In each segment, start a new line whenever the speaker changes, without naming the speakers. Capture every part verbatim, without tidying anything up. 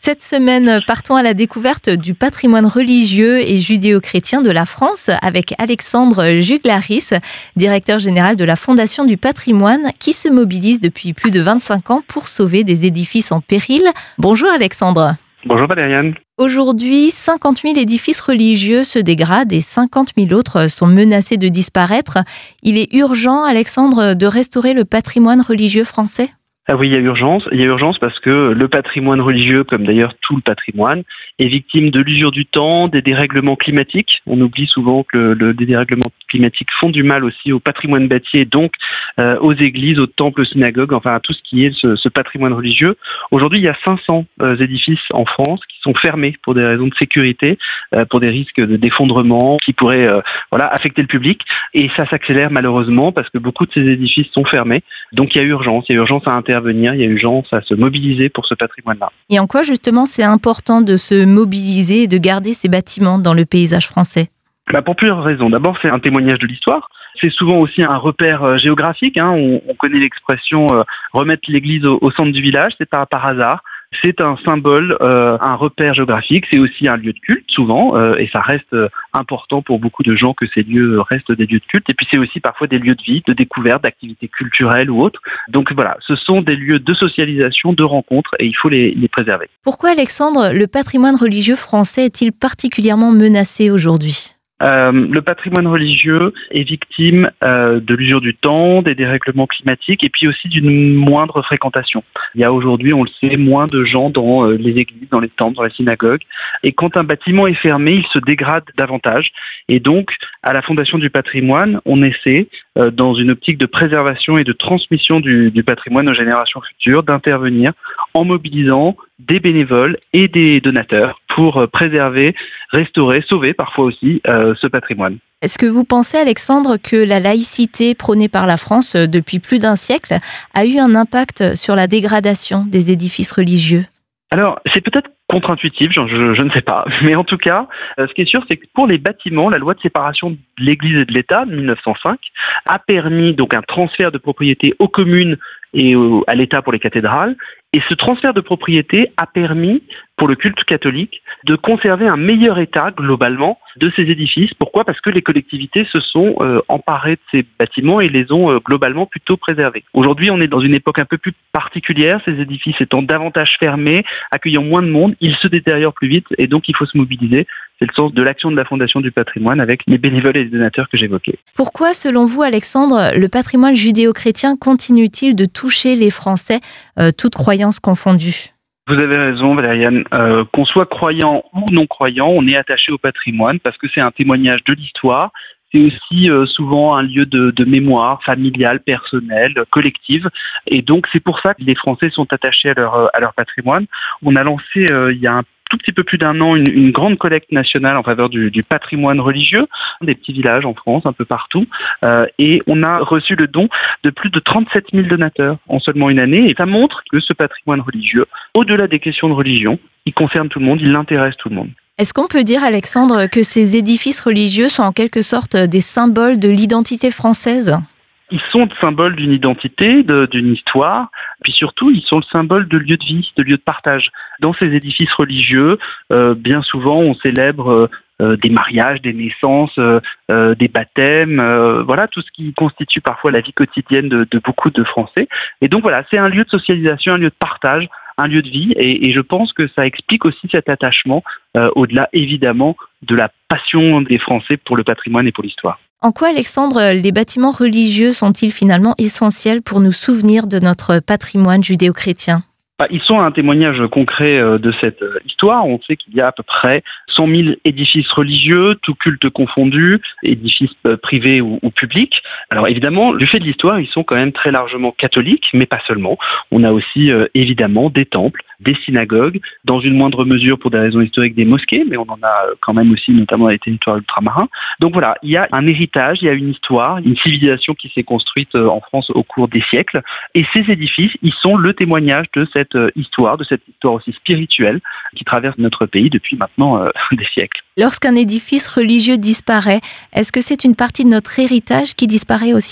Cette semaine, partons à la découverte du patrimoine religieux et judéo-chrétien de la France avec Alexandre Juglaris, directeur général de la Fondation du patrimoine, qui se mobilise depuis plus de vingt-cinq ans pour sauver des édifices en péril. Bonjour Alexandre.
Bonjour Valériane.
Aujourd'hui, cinquante mille édifices religieux se dégradent et cinquante mille autres sont menacés de disparaître. Il est urgent, Alexandre, de restaurer le patrimoine religieux français ?
Ah oui, il y a urgence. Il y a urgence parce que le patrimoine religieux, comme d'ailleurs tout le patrimoine, est victime de l'usure du temps, des dérèglements climatiques. On oublie souvent que le, le, les dérèglements climatiques font du mal aussi au patrimoine bâti et donc euh, aux églises, aux temples, aux synagogues, enfin à tout ce qui est ce, ce patrimoine religieux. Aujourd'hui, il y a cinq cents euh, édifices en France qui sont fermés pour des raisons de sécurité, euh, pour des risques de, d'effondrement qui pourraient euh, voilà, affecter le public. Et ça s'accélère malheureusement parce que beaucoup de ces édifices sont fermés. Donc il y a urgence, il y a urgence à intervenir, il y a urgence à se mobiliser pour ce patrimoine-là.
Et en quoi justement c'est important de se mobiliser et de garder ces bâtiments dans le paysage français ?
Bah pour plusieurs raisons. D'abord, c'est un témoignage de l'histoire. C'est souvent aussi un repère euh, géographique. Hein. On, on connaît l'expression euh, « remettre l'église au, au centre du village », c'est pas par hasard. C'est un symbole, euh, un repère géographique. C'est aussi un lieu de culte, souvent, euh, et ça reste euh, important pour beaucoup de gens que ces lieux restent des lieux de culte. Et puis c'est aussi parfois des lieux de vie, de découverte, d'activités culturelles ou autres. Donc voilà, ce sont des lieux de socialisation, de rencontres, et il faut les, les préserver.
Pourquoi, Alexandre, le patrimoine religieux français est-il particulièrement menacé aujourd'hui ?
Euh, le patrimoine religieux est victime euh, de l'usure du temps, des dérèglements climatiques et puis aussi d'une moindre fréquentation. Il y a aujourd'hui, on le sait, moins de gens dans euh, les églises, dans les temples, dans les synagogues. Et quand un bâtiment est fermé, il se dégrade davantage. Et donc, à la Fondation du patrimoine, on essaie, euh, dans une optique de préservation et de transmission du, du patrimoine aux générations futures, d'intervenir en mobilisant des bénévoles et des donateurs pour préserver, restaurer, sauver parfois aussi euh, ce patrimoine.
Est-ce que vous pensez, Alexandre, que la laïcité prônée par la France depuis plus d'un siècle a eu un impact sur la dégradation des édifices religieux ?
Alors, c'est peut-être contre-intuitif, je, je, je ne sais pas. Mais en tout cas, euh, ce qui est sûr, c'est que pour les bâtiments, la loi de séparation de l'Église et de l'État de mille neuf cent cinq a permis donc un transfert de propriété aux communes et au, à l'État pour les cathédrales. Et ce transfert de propriété a permis, pour le culte catholique, de conserver un meilleur état, globalement, de ces édifices. Pourquoi ? Parce que les collectivités se sont euh, emparées de ces bâtiments et les ont euh, globalement plutôt préservés. Aujourd'hui, on est dans une époque un peu plus particulière, ces édifices étant davantage fermés, accueillant moins de monde, ils se détériorent plus vite et donc il faut se mobiliser. C'est le sens de l'action de la Fondation du patrimoine avec les bénévoles et les donateurs que j'évoquais.
Pourquoi, selon vous, Alexandre, le patrimoine judéo-chrétien continue-t-il de toucher les Français, euh, toutes croyances confondues ?
Vous avez raison, Valériane. Euh, qu'on soit croyant ou non croyant, on est attaché au patrimoine parce que c'est un témoignage de l'histoire. C'est aussi euh, souvent un lieu de, de mémoire familiale, personnelle, collective. Et donc, c'est pour ça que les Français sont attachés à leur, à leur patrimoine. On a lancé, euh, il y a un tout petit peu plus d'un an, une, une grande collecte nationale en faveur du, du patrimoine religieux, des petits villages en France, un peu partout. Euh, et on a reçu le don de plus de trente-sept mille donateurs en seulement une année. Et ça montre que ce patrimoine religieux, au-delà des questions de religion, il concerne tout le monde, il intéresse tout le monde.
Est-ce qu'on peut dire, Alexandre, que ces édifices religieux sont en quelque sorte des symboles de l'identité française ?
Ils sont le symbole d'une identité, de, d'une histoire, puis surtout, ils sont le symbole de lieux de vie, de lieux de partage. Dans ces édifices religieux, euh, bien souvent, on célèbre euh, des mariages, des naissances, euh, euh, des baptêmes, euh, voilà, tout ce qui constitue parfois la vie quotidienne de, de beaucoup de Français. Et donc voilà, c'est un lieu de socialisation, un lieu de partage, un lieu de vie, et, et je pense que ça explique aussi cet attachement, euh, au-delà évidemment de la passion des Français pour le patrimoine et pour l'histoire.
En quoi, Alexandre, les bâtiments religieux sont-ils finalement essentiels pour nous souvenir de notre patrimoine judéo-chrétien ?
Bah, ils sont un témoignage concret de cette histoire. On sait qu'il y a à peu près cent mille édifices religieux, tous cultes confondus, édifices privés ou, ou publics. Alors évidemment, du fait de l'histoire, ils sont quand même très largement catholiques, mais pas seulement. On a aussi euh, évidemment des temples, des synagogues, dans une moindre mesure pour des raisons historiques des mosquées, mais on en a quand même aussi notamment dans les territoires ultramarins. Donc voilà, il y a un héritage, il y a une histoire, une civilisation qui s'est construite en France au cours des siècles. Et ces édifices, ils sont le témoignage de cette histoire, de cette histoire aussi spirituelle qui traverse notre pays depuis maintenant euh, des siècles.
Lorsqu'un édifice religieux disparaît, est-ce que c'est une partie de notre héritage qui disparaît aussi avec lui ?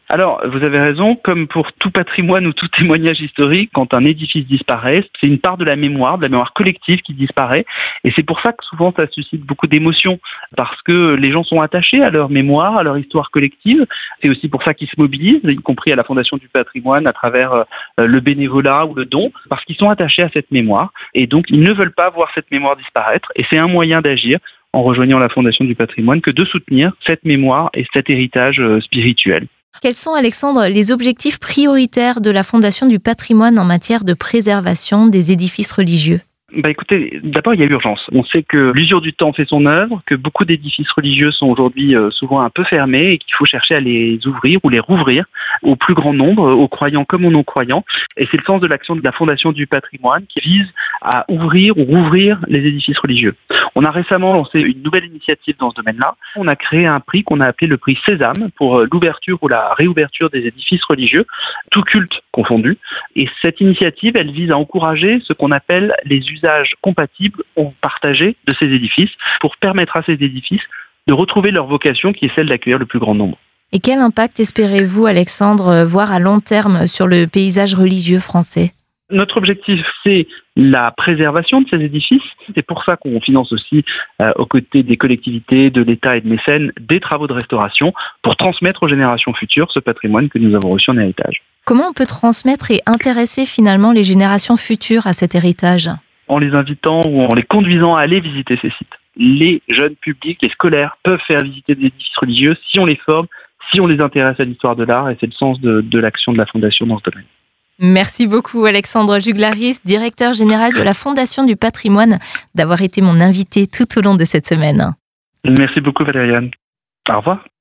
Alors, vous avez raison, comme pour tout patrimoine ou tout témoignage historique, quand un édifice disparaît, c'est une part de la mémoire, de la mémoire collective qui disparaît. Et c'est pour ça que souvent ça suscite beaucoup d'émotions, parce que les gens sont attachés à leur mémoire, à leur histoire collective. C'est aussi pour ça qu'ils se mobilisent, y compris à la Fondation du patrimoine, à travers le bénévolat ou le don, parce qu'ils sont attachés à cette mémoire. Et donc, ils ne veulent pas voir cette mémoire disparaître. Et c'est un moyen d'agir en rejoignant la Fondation du patrimoine que de soutenir cette mémoire et cet héritage spirituel.
Quels sont, Alexandre, les objectifs prioritaires de la Fondation du patrimoine en matière de préservation des édifices religieux ?
Bah écoutez, d'abord il y a urgence. On sait que l'usure du temps fait son œuvre, que beaucoup d'édifices religieux sont aujourd'hui euh, souvent un peu fermés et qu'il faut chercher à les ouvrir ou les rouvrir au plus grand nombre, aux croyants comme aux non-croyants. Et c'est le sens de l'action de la Fondation du patrimoine qui vise à ouvrir ou rouvrir les édifices religieux. On a récemment lancé une nouvelle initiative dans ce domaine-là. On a créé un prix qu'on a appelé le prix Sésame pour l'ouverture ou la réouverture des édifices religieux, tout culte confondu. Et cette initiative, elle vise à encourager ce qu'on appelle les usages compatibles ou partagés de ces édifices pour permettre à ces édifices de retrouver leur vocation qui est celle d'accueillir le plus grand nombre.
Et quel impact espérez-vous, Alexandre, voir à long terme sur le paysage religieux français ?
Notre objectif, c'est la préservation de ces édifices. C'est pour ça qu'on finance aussi, euh, aux côtés des collectivités, de l'État et de mécènes, des travaux de restauration pour transmettre aux générations futures ce patrimoine que nous avons reçu en héritage.
Comment on peut transmettre et intéresser finalement les générations futures à cet héritage ?
En les invitant ou en les conduisant à aller visiter ces sites. Les jeunes publics et scolaires peuvent faire visiter des édifices religieux si on les forme, si on les intéresse à l'histoire de l'art, et c'est le sens de, de l'action de la Fondation dans ce domaine.
Merci beaucoup Alexandre Juglaris, directeur général de la Fondation du patrimoine, d'avoir été mon invité tout au long de cette semaine.
Merci beaucoup Valériane. Au revoir.